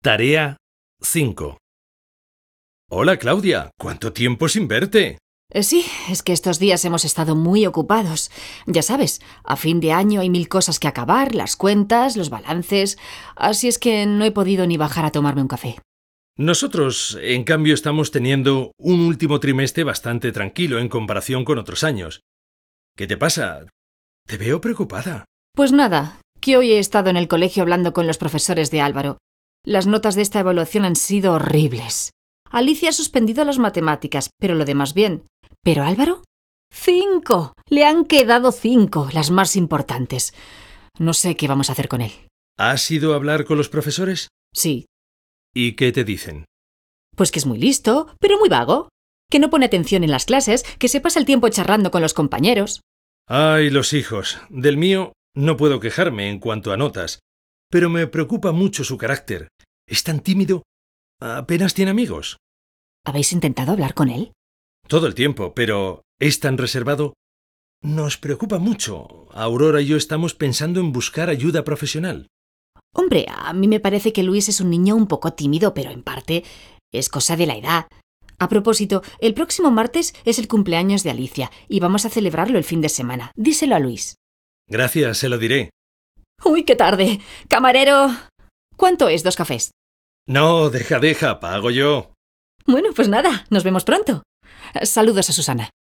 Tarea 5. Hola, Claudia. ¿Cuánto tiempo sin verte? Sí, es que estos días hemos estado muy ocupados. Ya sabes, a fin de año hay 1000 cosas que acabar, las cuentas, los balances. Así es que no he podido ni bajar a tomarme un café. Nosotros, en cambio, estamos teniendo un último trimestre bastante tranquilo en comparación con otros años. ¿Qué te pasa? Te veo preocupada. Pues nada, que hoy he estado en el colegio hablando con los profesores de Álvaro. Las notas de esta evaluación han sido horribles. Alicia ha suspendido las matemáticas, pero lo demás bien. ¿Pero Álvaro? 5. Le han quedado 5, las más importantes. No sé qué vamos a hacer con él. ¿Has ido a hablar con los profesores? Sí, ¿Y qué te dicen? pues que es muy listo, pero muy vago. Que no pone atención en las clases, que se pasa el tiempo charlando con los compañeros. Ay, los hijos. Del mío no puedo quejarme en cuanto a notas, pero me preocupa mucho su carácter. Es tan tímido. Apenas tiene amigos. ¿Habéis intentado hablar con él? Todo el tiempo, pero es tan reservado. Nos preocupa mucho. Aurora y yo estamos pensando en buscar ayuda profesional. Hombre, a mí me parece que Luis es un niño un poco tímido, pero en parte es cosa de la edad. A propósito, el próximo martes es el cumpleaños de Alicia y vamos a celebrarlo el fin de semana. Díselo a Luis. Gracias, se lo diré. ¡Uy, qué tarde! ¡Camarero! ¿Cuánto es 2 cafés? No, deja, pago yo. Bueno, pues nada, nos vemos pronto. Saludos a Susana.